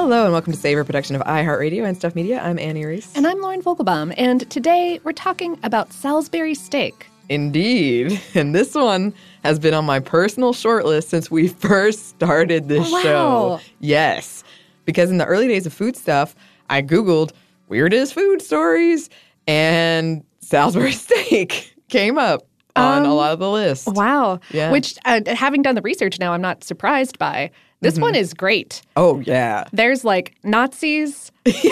Hello and welcome to Savor, production of iHeartRadio and Stuff Media. I'm Annie Reese. And I'm Lauren Vogelbaum, and today we're talking about Salisbury steak. Indeed. And this one has been on my personal shortlist since we first started this show. Yes. Because in the early days of food stuff, I Googled weirdest food stories, and Salisbury steak came up on a lot of the lists. Wow. Yeah. Which, having done the research now, I'm not surprised by. This one is great. Oh, yeah. There's like Nazis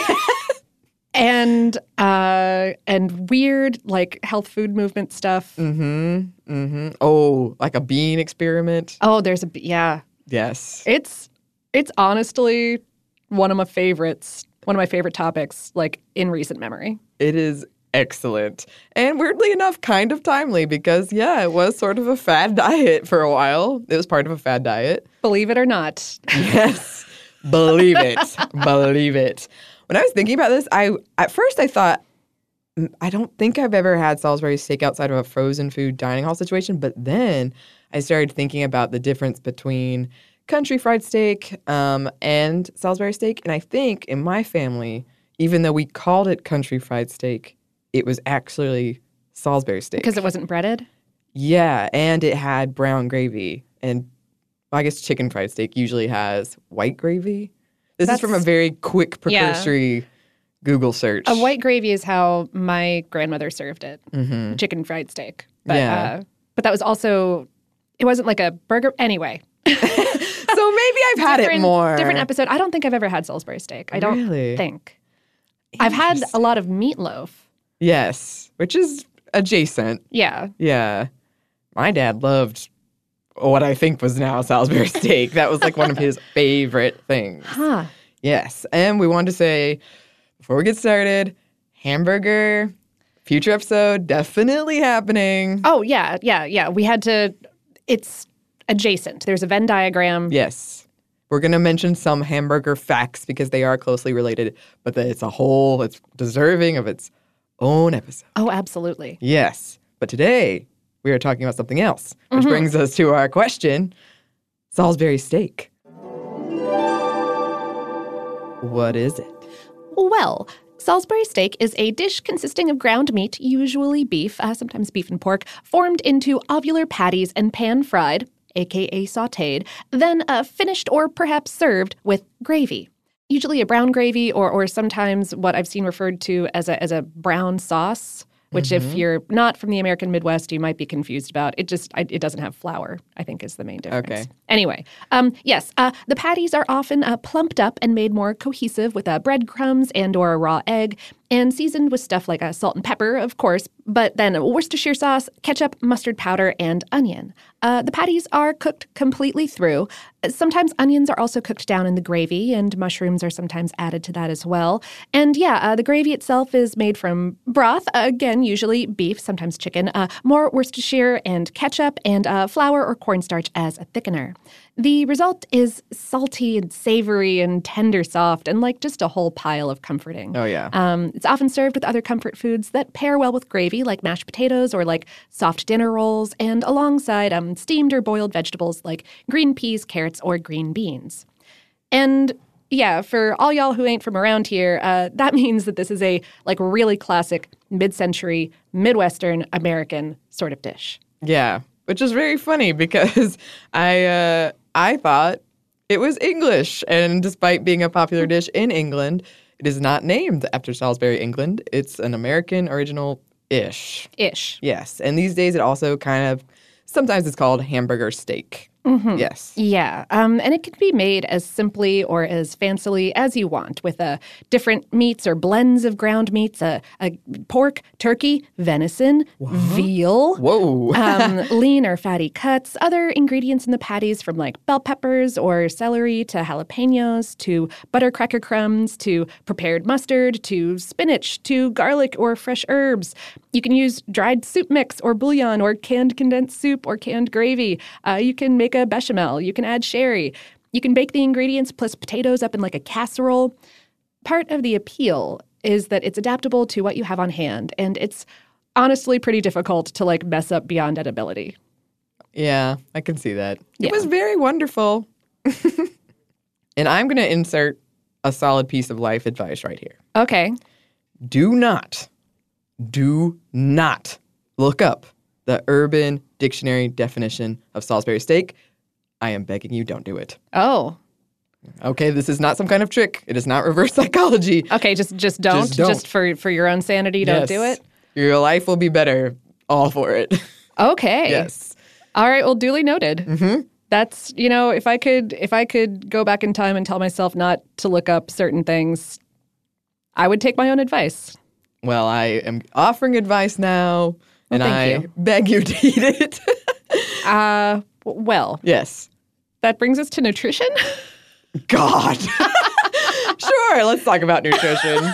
and weird like health food movement stuff. Oh, like a bean experiment. Oh, there's yeah. Yes. It's honestly one of my favorites. One of my favorite topics, like in recent memory. It is excellent. And weirdly enough, kind of timely because, yeah, it was sort of a fad diet for a while. It was part of a fad diet. Believe it or not. Yes. Believe it. Believe it. When I was thinking about this, at first I thought, I don't think I've ever had Salisbury steak outside of a frozen food dining hall situation. But then I started thinking about the difference between country fried steak and Salisbury steak. And I think in my family, even though we called it country fried steak, it was actually Salisbury steak. Because it wasn't breaded? Yeah, and it had brown gravy. And I guess chicken fried steak usually has white gravy. This is from a very quick, precursory Google search. A white gravy is how my grandmother served it. Chicken fried steak. But, but that was also, it wasn't like a burger. Anyway. So maybe I've had it more. Different episode. I don't think I've ever had Salisbury steak. I don't think. I've had a lot of meatloaf. Yes, which is adjacent. Yeah. Yeah. My dad loved what I think was now Salisbury steak. That was like one of his favorite things. Huh. Yes. And we wanted to say, before we get started, hamburger, future episode, definitely happening. Oh, yeah. We had to, it's adjacent. There's a Venn diagram. Yes. We're going to mention some hamburger facts because they are closely related, but it's a whole, it's deserving of its own episode. Oh, absolutely. Yes. But today, we are talking about something else, which brings us to our question, Salisbury steak. What is it? Well, Salisbury steak is a dish consisting of ground meat, usually beef, sometimes beef and pork, formed into ovular patties and pan-fried, a.k.a. sautéed, then finished or perhaps served with gravy. Usually a brown gravy or sometimes what I've seen referred to as a brown sauce, which if you're not from the American Midwest, you might be confused about. It doesn't have flour, I think is the main difference. Okay. Anyway, yes, the patties are often plumped up and made more cohesive with breadcrumbs and or a raw egg and seasoned with stuff like salt and pepper, of course, but then Worcestershire sauce, ketchup, mustard powder, and onion. The patties are cooked completely through. Sometimes onions are also cooked down in the gravy, and mushrooms are sometimes added to that as well. And the gravy itself is made from broth, again, usually beef, sometimes chicken, more Worcestershire and ketchup, and flour or cornstarch as a thickener. The result is salty and savory and tender soft and like just a whole pile of comforting. Oh, yeah. It's often served with other comfort foods that pair well with gravy, like mashed potatoes or like soft dinner rolls, and alongside steamed or boiled vegetables like green peas, carrots, or green beans. And yeah, for all y'all who ain't from around here, that means that this is a like really classic mid-century Midwestern American sort of dish. Yeah, which is very funny because I thought it was English, and despite being a popular dish in England, it is not named after Salisbury, England. It's an American original-ish. Ish. Yes, and these days it also sometimes it's called hamburger steak. Yes. Yeah, and it can be made as simply or as fancily as you want with different meats or blends of ground meats, pork, turkey, venison, veal, lean or fatty cuts, other ingredients in the patties from like bell peppers or celery to jalapenos to butter cracker crumbs to prepared mustard to spinach to garlic or fresh herbs. You can use dried soup mix or bouillon or canned condensed soup or canned gravy. You can make a bechamel. You can add sherry. You can bake the ingredients plus potatoes up in like a casserole. Part of the appeal is that it's adaptable to what you have on hand, and it's honestly pretty difficult to like mess up beyond edibility. Yeah, I can see that. Yeah. It was very wonderful. And I'm going to insert a solid piece of life advice right here. Okay. Do not look up the Urban Dictionary definition of Salisbury steak. I am begging you, don't do it. Oh. Okay, this is not some kind of trick. It is not reverse psychology. Okay, just don't. Just for your own sanity, don't do it. Your life will be better. All for it. Okay. Yes. All right. Well, duly noted. Mm-hmm. That's, if I could go back in time and tell myself not to look up certain things, I would take my own advice. Well, I am offering advice now, and thank you. beg you to eat it. Well. Yes. That brings us to nutrition. God. Sure, let's talk about nutrition.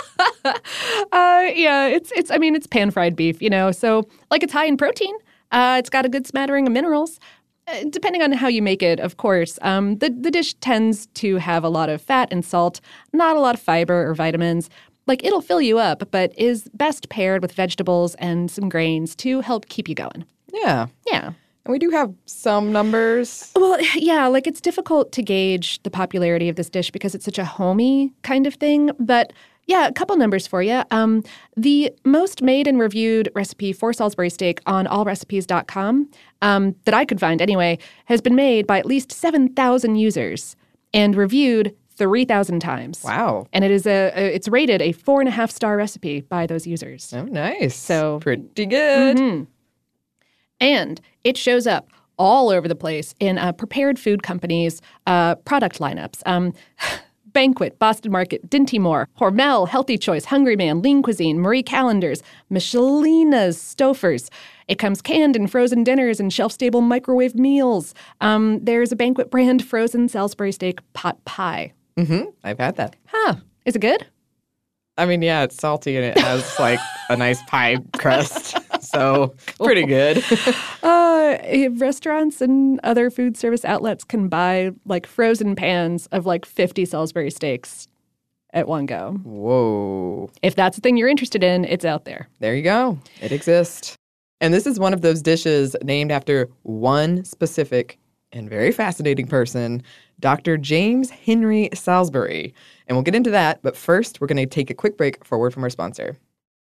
Yeah, it's pan-fried beef, so it's high in protein. It's got a good smattering of minerals. Depending on how you make it, of course. The dish tends to have a lot of fat and salt, not a lot of fiber or vitamins. It'll fill you up, but is best paired with vegetables and some grains to help keep you going. Yeah. Yeah. And we do have some numbers. Well, yeah, it's difficult to gauge the popularity of this dish because it's such a homey kind of thing. But yeah, a couple numbers for you. The most made and reviewed recipe for Salisbury steak on allrecipes.com, that I could find anyway, has been made by at least 7,000 users and reviewed 3,000 times. Wow. And it's rated a 4.5-star recipe by those users. Oh, nice. So pretty good. Mm-hmm. And it shows up all over the place in prepared food companies' product lineups. Banquet, Boston Market, Dinty Moore, Hormel, Healthy Choice, Hungry Man, Lean Cuisine, Marie Callender's, Michelina's, Stouffer's. It comes canned and frozen dinners and shelf-stable microwave meals. There's a Banquet brand frozen Salisbury steak pot pie. Mm-hmm. I've had that. Huh. Is it good? I mean, yeah, it's salty and it has a nice pie crust. So pretty good. Restaurants and other food service outlets can buy frozen pans of 50 Salisbury steaks at one go. Whoa. If that's the thing you're interested in, it's out there. There you go. It exists. And this is one of those dishes named after one specific and very fascinating person, Dr. James Henry Salisbury. And we'll get into that, but first we're going to take a quick break for a word from our sponsor.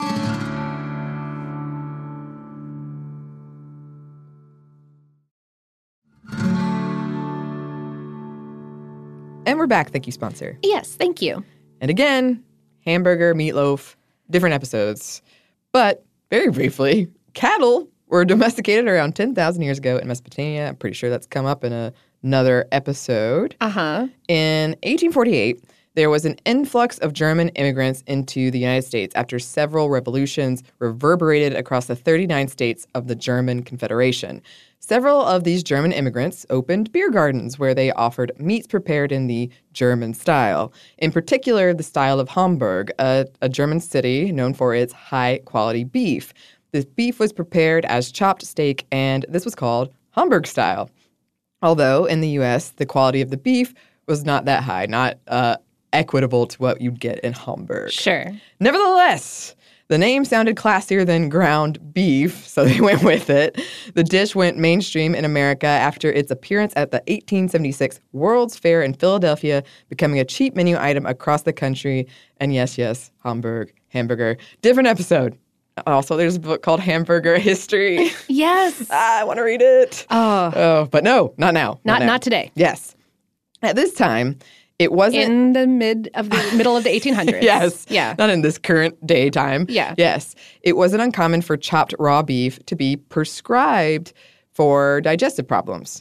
And we're back. Thank you, sponsor. Yes, thank you. And again, hamburger, meatloaf, different episodes. But very briefly, cattle were domesticated around 10,000 years ago in Mesopotamia. I'm pretty sure that's come up in another episode. Uh-huh. In 1848, there was an influx of German immigrants into the United States after several revolutions reverberated across the 39 states of the German Confederation. Several of these German immigrants opened beer gardens where they offered meats prepared in the German style. In particular, the style of Hamburg, a German city known for its high-quality beef. This beef was prepared as chopped steak, and this was called Hamburg style. Although in the U.S., the quality of the beef was not that high, not equitable to what you'd get in Hamburg. Sure. Nevertheless, the name sounded classier than ground beef, so they went with it. The dish went mainstream in America after its appearance at the 1876 World's Fair in Philadelphia, becoming a cheap menu item across the country. And yes, hamburger. Different episode. Also, there's a book called Hamburger History. Yes. I want to read it. Oh, but no, not now. Not today. Yes. At this time, it wasn't in the middle of the 1800s. Yes. Yeah. Not in this current day time. Yeah. Yes. It wasn't uncommon for chopped raw beef to be prescribed for digestive problems.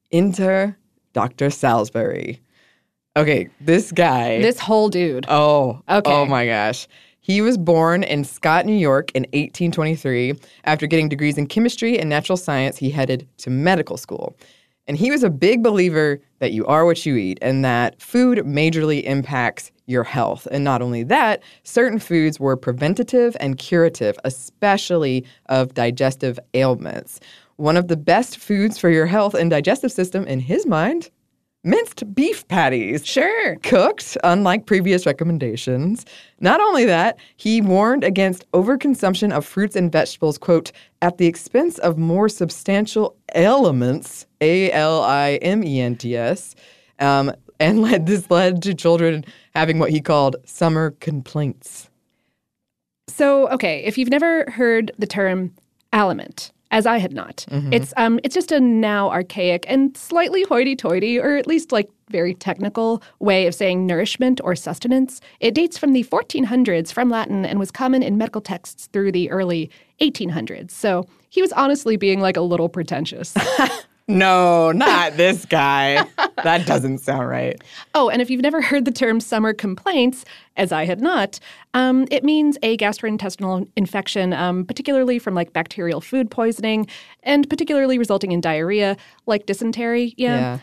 Enter Dr. Salisbury. Okay, this guy. This whole dude. Oh. Okay. Oh my gosh. He was born in Scott, New York in 1823. After getting degrees in chemistry and natural science, he headed to medical school. And he was a big believer that you are what you eat and that food majorly impacts your health. And not only that, certain foods were preventative and curative, especially of digestive ailments. One of the best foods for your health and digestive system, in his mind, minced beef patties. Sure. Cooked, unlike previous recommendations. Not only that, he warned against overconsumption of fruits and vegetables, quote, at the expense of more substantial aliments, aliments, and this led to children having what he called summer complaints. So, okay, if you've never heard the term aliment, as I had not, it's just a now archaic and slightly hoity-toity, or at least very technical way of saying nourishment or sustenance. It dates from the 1400s from Latin and was common in medical texts through the early 1800s. So he was honestly being a little pretentious. No, not this guy. That doesn't sound right. Oh, and if you've never heard the term summer complaints, as I had not, it means a gastrointestinal infection, particularly from bacterial food poisoning, and particularly resulting in diarrhea, like dysentery. Yeah.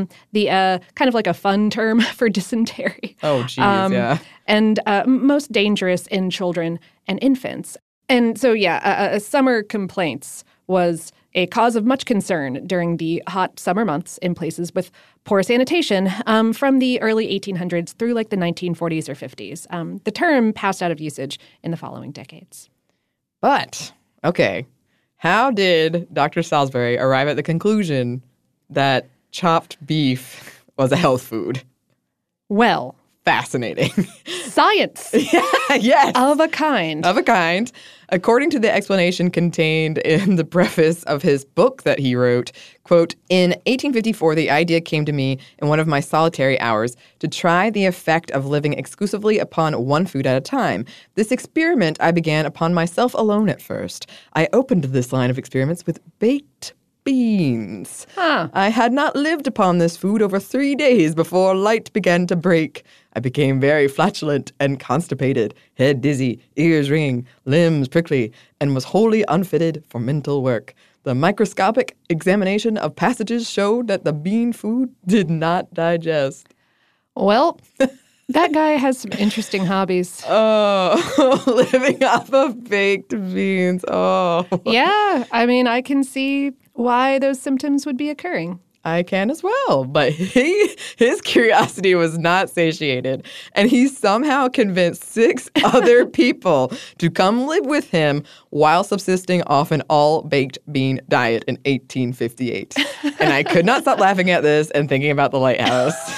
The kind of a fun term for dysentery. Oh, geez, yeah. And most dangerous in children and infants. And so, summer complaints was a cause of much concern during the hot summer months in places with poor sanitation from the early 1800s through the 1940s or 50s. The term passed out of usage in the following decades. But, okay, how did Dr. Salisbury arrive at the conclusion that chopped beef was a health food? Well, fascinating. Science. Yes. Of a kind. Of a kind. According to the explanation contained in the preface of his book that he wrote, quote, in 1854, the idea came to me in one of my solitary hours to try the effect of living exclusively upon one food at a time. This experiment I began upon myself alone at first. I opened this line of experiments with baked beans. I had not lived upon this food over 3 days before light began to break. I became very flatulent and constipated, head dizzy, ears ringing, limbs prickly, and was wholly unfitted for mental work. The microscopic examination of passages showed that the bean food did not digest. Well, that guy has some interesting hobbies. Oh, living off of baked beans. Oh. Yeah, I mean, I can see why those symptoms would be occurring. I can as well, but his curiosity was not satiated, and he somehow convinced 6 other people to come live with him while subsisting off an all-baked bean diet in 1858. And I could not stop laughing at this and thinking about the lighthouse.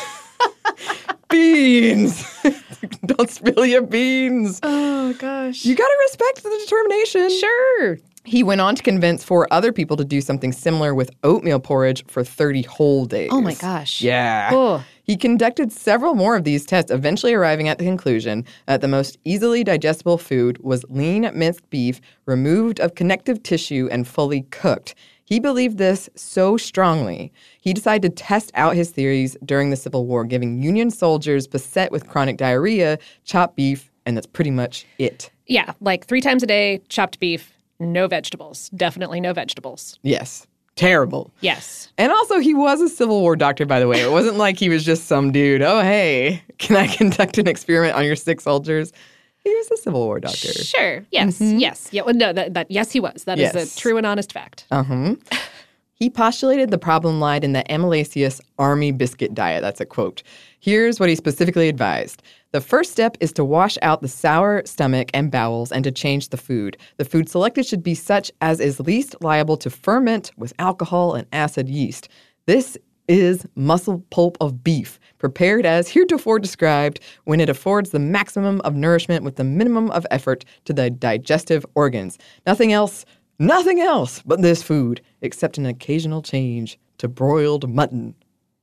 Beans! Don't spill your beans. Oh, gosh. You gotta respect the determination. Sure. He went on to convince 4 other people to do something similar with oatmeal porridge for 30 whole days. Oh, my gosh. Yeah. Oh. He conducted several more of these tests, eventually arriving at the conclusion that the most easily digestible food was lean minced beef, removed of connective tissue and fully cooked. He believed this so strongly, he decided to test out his theories during the Civil War, giving Union soldiers beset with chronic diarrhea chopped beef, and that's pretty much it. Yeah, 3 times a day, chopped beef. No vegetables. Definitely no vegetables. Yes. Terrible. Yes. And also, he was a Civil War doctor, by the way. It wasn't like he was just some dude. Oh, hey, can I conduct an experiment on your sick soldiers? He was a Civil War doctor. Sure. Yes. Mm-hmm. Yes. Yeah. Well, no. Yes, he was. That is a true and honest fact. He postulated the problem lied in the amylaceous army biscuit diet. That's a quote. Here's what he specifically advised. The first step is to wash out the sour stomach and bowels and to change the food. The food selected should be such as is least liable to ferment with alcohol and acid yeast. This is muscle pulp of beef, prepared as heretofore described, when it affords the maximum of nourishment with the minimum of effort to the digestive organs. Nothing else but this food, except an occasional change to broiled mutton.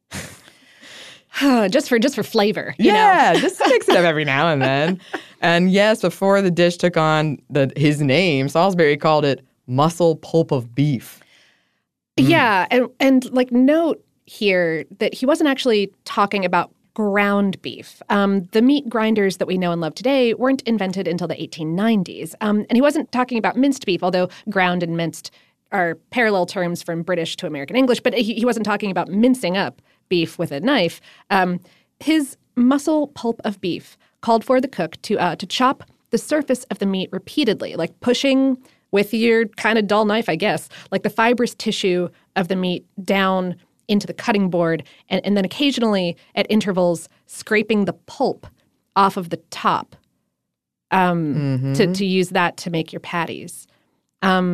just for flavor, you know? Yeah, just to mix it up every now and then. And yes, before the dish took on his name, Salisbury called it muscle pulp of beef. Yeah, and note here that he wasn't actually talking about ground beef. The meat grinders that we know and love today weren't invented until the 1890s. And he wasn't talking about minced beef, although ground and minced are parallel terms from British to American English, but he wasn't talking about mincing up beef with a knife. His muscle pulp of beef called for the cook to chop the surface of the meat repeatedly, pushing with your kind of dull knife, I guess, the fibrous tissue of the meat down into the cutting board, and then occasionally at intervals scraping the pulp off of the top to use that to make your patties.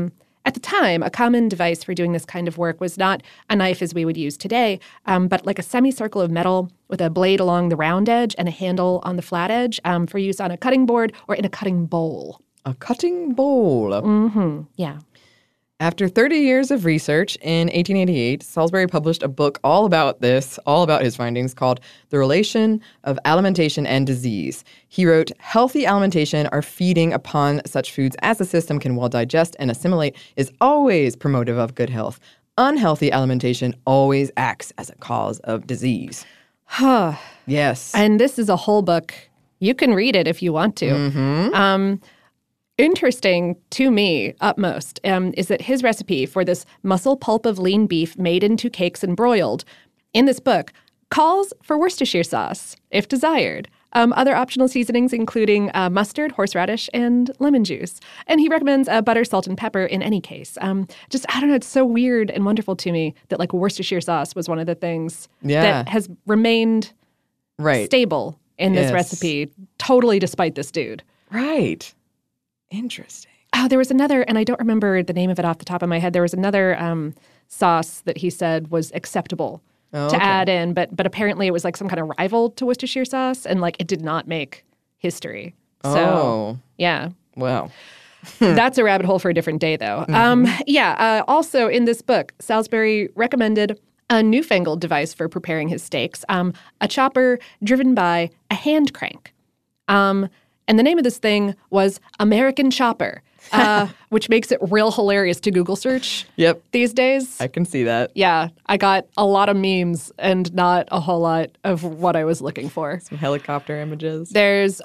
At the time, a common device for doing this kind of work was not a knife as we would use today, but like a semicircle of metal with a blade along the round edge and a handle on the flat edge for use on a cutting board or in a cutting bowl. A cutting bowl. Mm-hmm. Yeah. After 30 years of research, in 1888, Salisbury published a book all about his findings, called The Relation of Alimentation and Disease. He wrote, "Healthy alimentation, or feeding upon such foods as the system can well digest and assimilate, is always promotive of good health. Unhealthy alimentation always acts as a cause of disease." Huh. Yes. And this is a whole book. You can read it if you want to. Mm-hmm. Interesting to me, utmost, is that his recipe for this muscle pulp of lean beef made into cakes and broiled, in this book, calls for Worcestershire sauce, if desired. Other optional seasonings including mustard, horseradish, and lemon juice. And he recommends butter, salt, and pepper in any case. I don't know, it's so weird and wonderful to me that like Worcestershire sauce was one of the things that has remained stable in this recipe, totally despite this dude. Right. Interesting. Oh, there was another, and I don't remember the name of it off the top of my head. There was another sauce that he said was acceptable to add in, but apparently it was like some kind of rival to Worcestershire sauce, and like it did not make history. So, yeah. Wow. That's a rabbit hole for a different day, though. Also in this book, Salisbury recommended a newfangled device for preparing his steaks, a chopper driven by a hand crank. And the name of this thing was American Chopper, which makes it real hilarious to Google search these days. I can see that. Yeah, I got a lot of memes and not a whole lot of what I was looking for. Some helicopter images. There's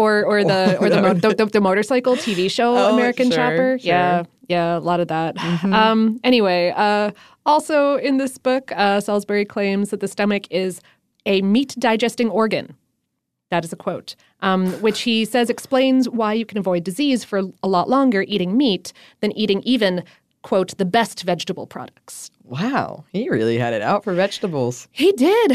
the motorcycle TV show American Chopper. Sure. Yeah, a lot of that. Anyway, also in this book, Salisbury claims that the stomach is a meat-digesting organ. That is a quote, which he says explains why you can avoid disease for a lot longer eating meat than eating even, quote, the best vegetable products. Wow. He really had it out for vegetables. He did.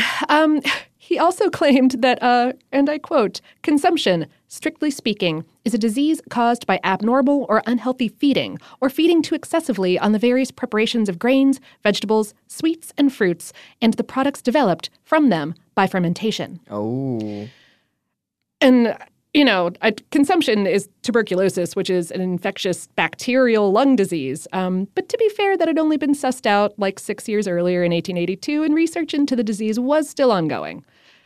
He also claimed that, and I quote, consumption, strictly speaking, is a disease caused by abnormal or unhealthy feeding or feeding too excessively on the various preparations of grains, vegetables, sweets, and fruits, and the products developed from them by fermentation. Oh. And, consumption is tuberculosis, which is an infectious bacterial lung disease. But to be fair, that had only been sussed out like 6 years earlier in 1882, and research into the disease was still ongoing.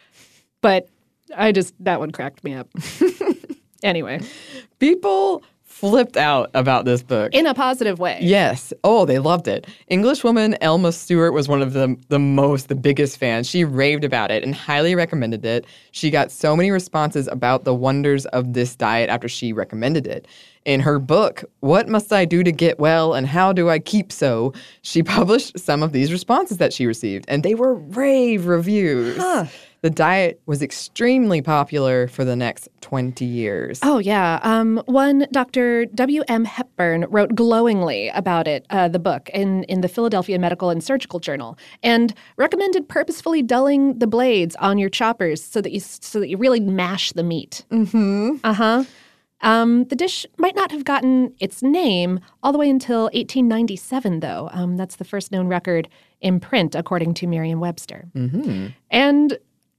But that one cracked me up. Anyway. People flipped out about this book. In a positive way. Yes. Oh, they loved it. Englishwoman Elma Stewart was one of the biggest fans. She raved about it and highly recommended it. She got so many responses about the wonders of this diet after she recommended it. In her book, What Must I Do to Get Well and How Do I Keep So?, she published some of these responses that she received, and they were rave reviews. Huh. The diet was extremely popular for the next 20 years. Oh, yeah. One, Dr. W.M. Hepburn wrote glowingly about it, the book, in the Philadelphia Medical and Surgical Journal, and recommended purposefully dulling the blades on your choppers so that you really mash the meat. Mm-hmm. Uh-huh. The dish might not have gotten its name all the way until 1897, though. That's the first known record in print, according to Merriam-Webster. Mm-hmm. And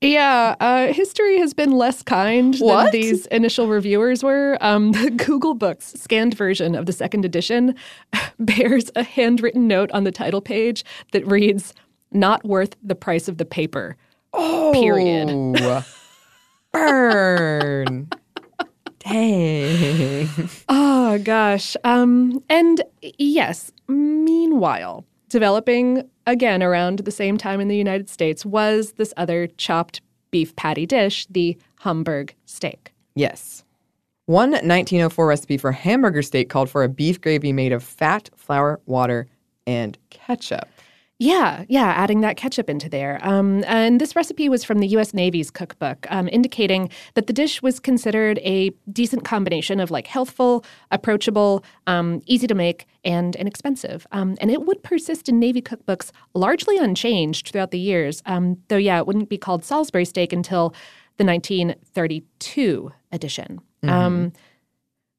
history has been less kind than these initial reviewers were. The Google Books scanned version of the second edition bears a handwritten note on the title page that reads, "Not worth the price of the paper." Oh, period. Burn. Dang. Oh, gosh. And yes, meanwhile, developing again around the same time in the United States was this other chopped beef patty dish, the Hamburg steak. Yes. One 1904 recipe for hamburger steak called for a beef gravy made of fat, flour, water, and ketchup. Yeah, adding that ketchup into there. And this recipe was from the U.S. Navy's cookbook, indicating that the dish was considered a decent combination of like healthful, approachable, easy to make, and inexpensive. And it would persist in Navy cookbooks largely unchanged throughout the years, though, it wouldn't be called Salisbury steak until the 1932 edition. Mm-hmm.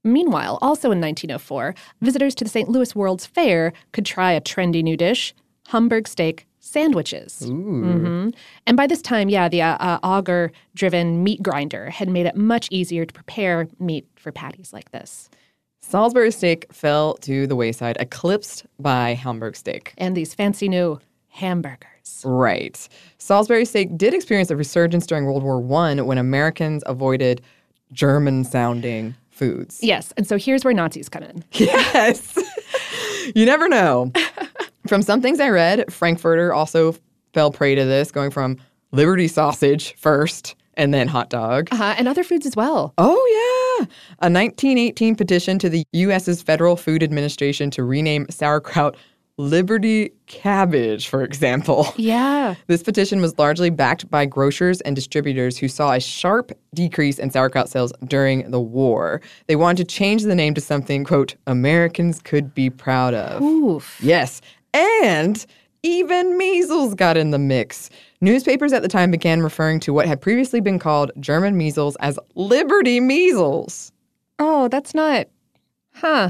Meanwhile, also in 1904, visitors to the St. Louis World's Fair could try a trendy new dish, Hamburg steak sandwiches. Ooh. And by this time, the auger-driven meat grinder had made it much easier to prepare meat for patties like this. Salisbury steak fell to the wayside, eclipsed by Hamburg steak. And these fancy new hamburgers. Right. Salisbury steak did experience a resurgence during World War I when Americans avoided German-sounding foods. Yes, and so here's where Nazis come in. Yes. You never know. From some things I read, Frankfurter also fell prey to this, going from Liberty sausage first and then hot dog. And other foods as well. Oh, yeah. A 1918 petition to the U.S.'s Federal Food Administration to rename sauerkraut Liberty cabbage, for example. Yeah. This petition was largely backed by grocers and distributors who saw a sharp decrease in sauerkraut sales during the war. They wanted to change the name to something, quote, Americans could be proud of. Oof. Yes. And even measles got in the mix. Newspapers at the time began referring to what had previously been called German measles as Liberty measles. Oh, that's not... Huh,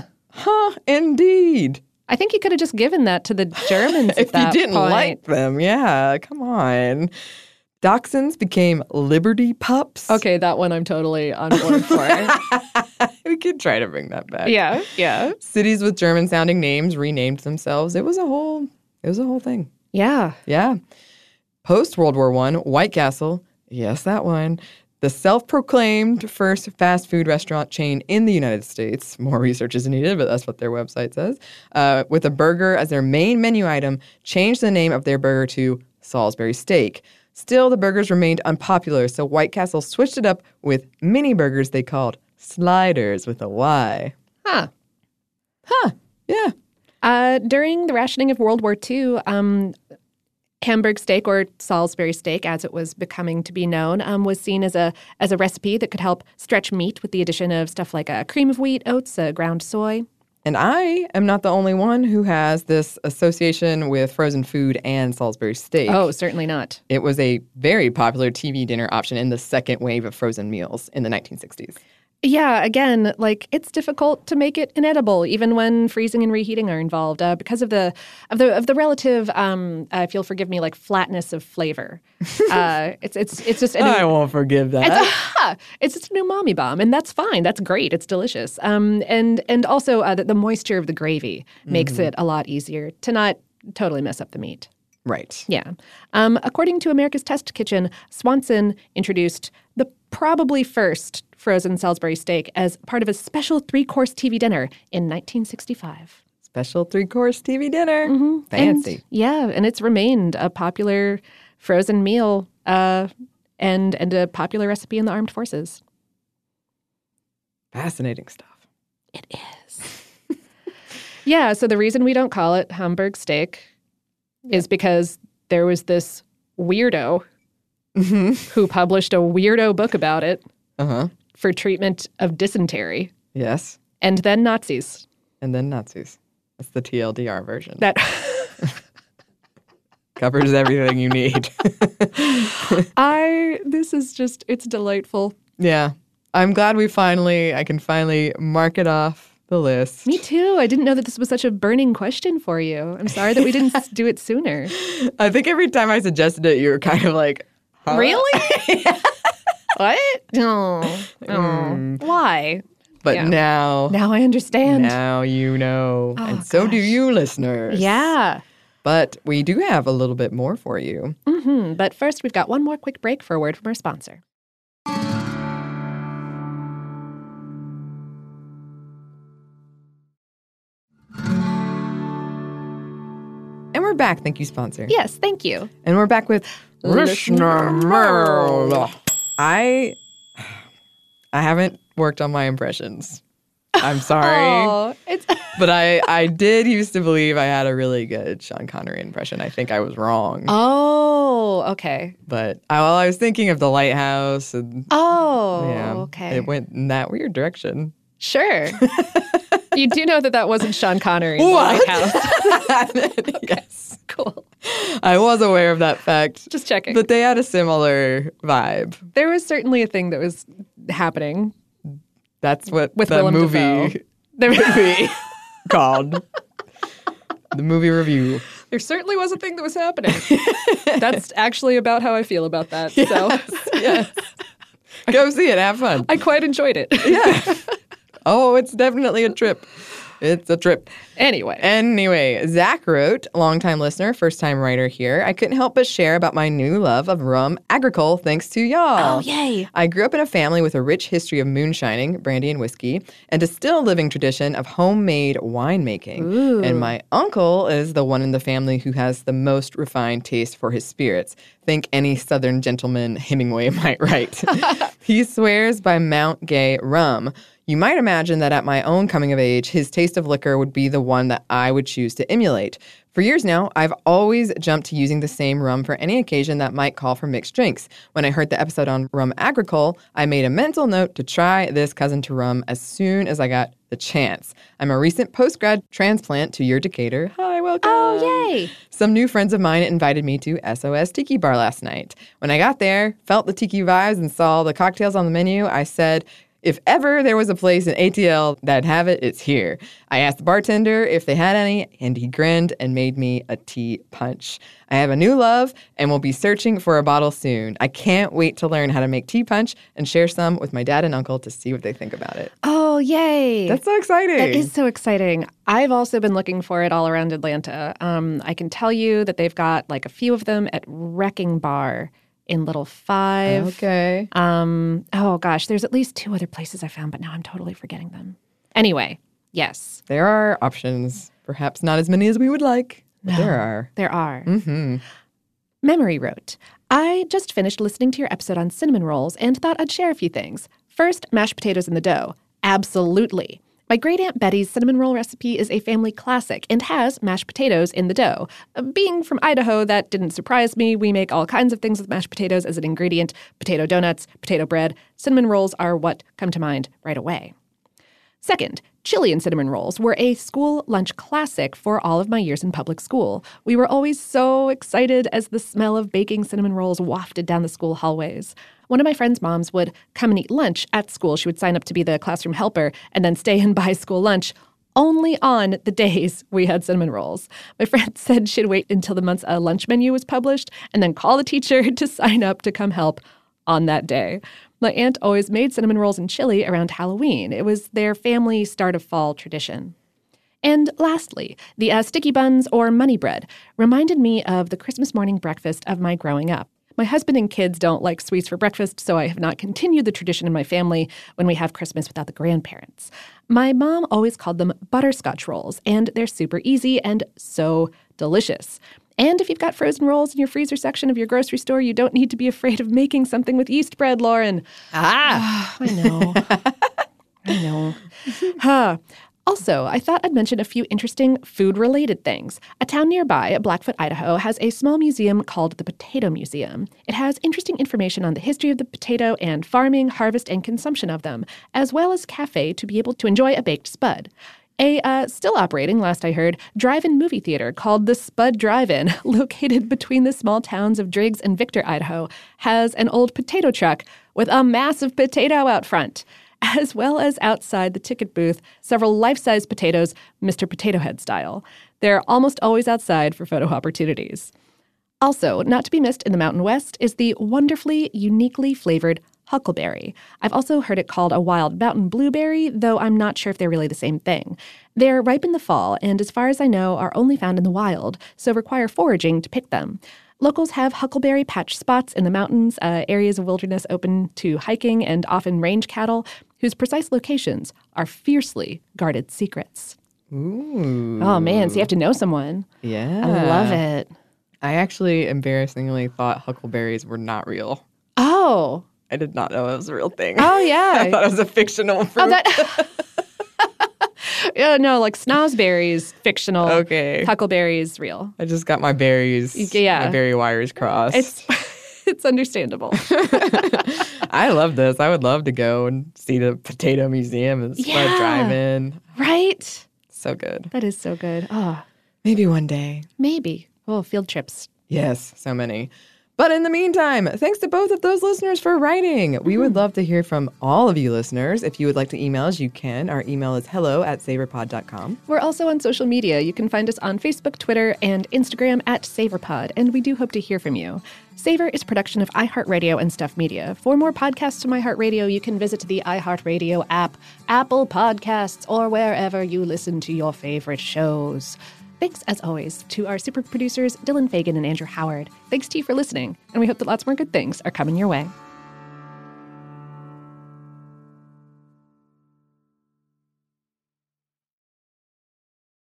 indeed. I think you could have just given that to the Germans at If that you didn't point. like them, yeah, come on. Dachshunds became Liberty pups. Okay, that one I'm totally on board for. We could try to bring that back. Yeah. Cities with German-sounding names renamed themselves. It was a whole thing. Yeah. Yeah. Post-World War I, White Castle, yes, that one, the self-proclaimed first fast food restaurant chain in the United States. More research is needed, but that's what their website says. With a burger as their main menu item, changed the name of their burger to Salisbury steak. Still, the burgers remained unpopular, so White Castle switched it up with mini burgers they called sliders with a Y. Huh. Yeah. During the rationing of World War II, Hamburg steak, or Salisbury steak, as it was becoming to be known, was seen as a recipe that could help stretch meat with the addition of stuff like cream of wheat, oats, ground soy. And I am not the only one who has this association with frozen food and Salisbury steak. Oh, certainly not. It was a very popular TV dinner option in the second wave of frozen meals in the 1960s. Yeah, again, it's difficult to make it inedible, even when freezing and reheating are involved, because of the relative, if you'll forgive me, flatness of flavor. It's just I won't forgive that. It's just an umami bomb, and that's fine. That's great. It's delicious. And also the moisture of the gravy makes it a lot easier to not totally mess up the meat. Right. Yeah. According to America's Test Kitchen, Swanson introduced the probably first frozen Salisbury steak as part of a special 3-course TV dinner in 1965. Special 3-course TV dinner. Mm-hmm. Fancy. And it's remained a popular frozen meal and a popular recipe in the armed forces. Fascinating stuff. It is. Yeah, so the reason we don't call it Hamburg steak is because there was this weirdo who published a weirdo book about it for treatment of dysentery. Yes. And then Nazis. And then Nazis. That's the TLDR version. That covers everything you need. It's delightful. Yeah. I'm glad I can finally mark it off the list. Me too. I didn't know that this was such a burning question for you. I'm sorry that we didn't do it sooner. I think every time I suggested it, you were kind of like, huh? Really? What? No. Why? But now I understand. Now you know. Oh, and so do you, listeners. Yeah. But we do have a little bit more for you. Mm-hmm. But first, we've got one more quick break for a word from our sponsor. And we're back. Thank you, sponsor. Yes, thank you. And we're back with Listener Mail. I haven't worked on my impressions. I'm sorry. But I did used to believe I had a really good Sean Connery impression. I think I was wrong. Oh, okay. But I was thinking of The Lighthouse. And, okay. It went in that weird direction. Sure. You do know that wasn't Sean Connery in The Lighthouse. Yes. Cool. I was aware of that fact. Just checking. But they had a similar vibe. There was certainly a thing that was happening. That's what With the Willem movie Dafoe. movie called. The movie review. There certainly was a thing that was happening. That's actually about how I feel about that. So Yes. Go see it. Have fun. I quite enjoyed it. Yeah. Oh, it's definitely a trip. It's a trip. Anyway, Zach wrote, longtime listener, first-time writer here. I couldn't help but share about my new love of rum agricole thanks to y'all. Oh, yay. I grew up in a family with a rich history of moonshining, brandy and whiskey, and a still living tradition of homemade winemaking. Ooh. And my uncle is the one in the family who has the most refined taste for his spirits. Think any Southern gentleman Hemingway might write. He swears by Mount Gay rum. You might imagine that at my own coming of age, his taste of liquor would be the one that I would choose to emulate. For years now, I've always jumped to using the same rum for any occasion that might call for mixed drinks. When I heard the episode on rum agricole, I made a mental note to try this cousin to rum as soon as I got the chance. I'm a recent post-grad transplant to your Decatur. Hi, welcome. Oh, yay. Some new friends of mine invited me to SOS Tiki Bar last night. When I got there, felt the tiki vibes, and saw the cocktails on the menu, I said, if ever there was a place in ATL that'd have it, it's here. I asked the bartender if they had any, and he grinned and made me a tea punch. I have a new love and will be searching for a bottle soon. I can't wait to learn how to make tea punch and share some with my dad and uncle to see what they think about it. Oh, yay. That's so exciting. That is so exciting. I've also been looking for it all around Atlanta. I can tell you that they've got like a few of them at Wrecking Bar in Little Five. Okay. Oh, gosh. There's at least 2 other places I found, but now I'm totally forgetting them. Anyway, yes. There are options. Perhaps not as many as we would like, but there are. There are. Mm-hmm. Memory wrote, I just finished listening to your episode on cinnamon rolls and thought I'd share a few things. First, mashed potatoes in the dough. Absolutely. My great-aunt Betty's cinnamon roll recipe is a family classic and has mashed potatoes in the dough. Being from Idaho, that didn't surprise me. We make all kinds of things with mashed potatoes as an ingredient. Potato donuts, potato bread. Cinnamon rolls are what come to mind right away. Second, chili and cinnamon rolls were a school lunch classic for all of my years in public school. We were always so excited as the smell of baking cinnamon rolls wafted down the school hallways. One of my friend's moms would come and eat lunch at school. She would sign up to be the classroom helper and then stay and buy school lunch only on the days we had cinnamon rolls. My friend said she'd wait until the month's lunch menu was published and then call the teacher to sign up to come help on that day. My aunt always made cinnamon rolls and chili around Halloween. It was their family start of fall tradition. And lastly, the sticky buns or money bread reminded me of the Christmas morning breakfast of my growing up. My husband and kids don't like sweets for breakfast, so I have not continued the tradition in my family when we have Christmas without the grandparents. My mom always called them butterscotch rolls, and they're super easy and so delicious. And if you've got frozen rolls in your freezer section of your grocery store, you don't need to be afraid of making something with yeast bread, Lauren. Ah! I know. I know. Huh. Also, I thought I'd mention a few interesting food-related things. A town nearby, Blackfoot, Idaho, has a small museum called the Potato Museum. It has interesting information on the history of the potato and farming, harvest, and consumption of them, as well as cafe to be able to enjoy a baked spud. A still operating, last I heard, drive-in movie theater called the Spud Drive-In, located between the small towns of Driggs and Victor, Idaho, has an old potato truck with a massive potato out front. As well as outside the ticket booth, several life-size potatoes, Mr. Potato Head style. They're almost always outside for photo opportunities. Also, not to be missed in the Mountain West is the wonderfully, uniquely flavored huckleberry. I've also heard it called a wild mountain blueberry, though I'm not sure if they're really the same thing. They're ripe in the fall, and as far as I know, are only found in the wild, so require foraging to pick them. Locals have huckleberry patch spots in the mountains, areas of wilderness open to hiking and often range cattle, whose precise locations are fiercely guarded secrets. Ooh. Oh, man, so you have to know someone. Yeah. I love it. I actually embarrassingly thought huckleberries were not real. Oh. I did not know it was a real thing. Oh, yeah. I thought it was a fictional fruit. Oh, that... Yeah, no, like snozberries, fictional. Okay. Huckleberries, real. I just got my berries, my berry wires crossed. It's understandable. I love this. I would love to go and see the Potato Museum and Spud Drive-In. Right? So good. That is so good. Oh, maybe one day. maybe. Oh, field trips. Yes, so many. But in the meantime, thanks to both of those listeners for writing. We would love to hear from all of you listeners. If you would like to email us, you can. Our email is hello@savorpod.com. We're also on social media. You can find us on Facebook, Twitter, and Instagram @SavorPod, and we do hope to hear from you. Savor is a production of iHeartRadio and Stuff Media. For more podcasts from iHeartRadio, you can visit the iHeartRadio app, Apple Podcasts, or wherever you listen to your favorite shows. Thanks, as always, to our super producers, Dylan Fagan and Andrew Howard. Thanks to you for listening, and we hope that lots more good things are coming your way.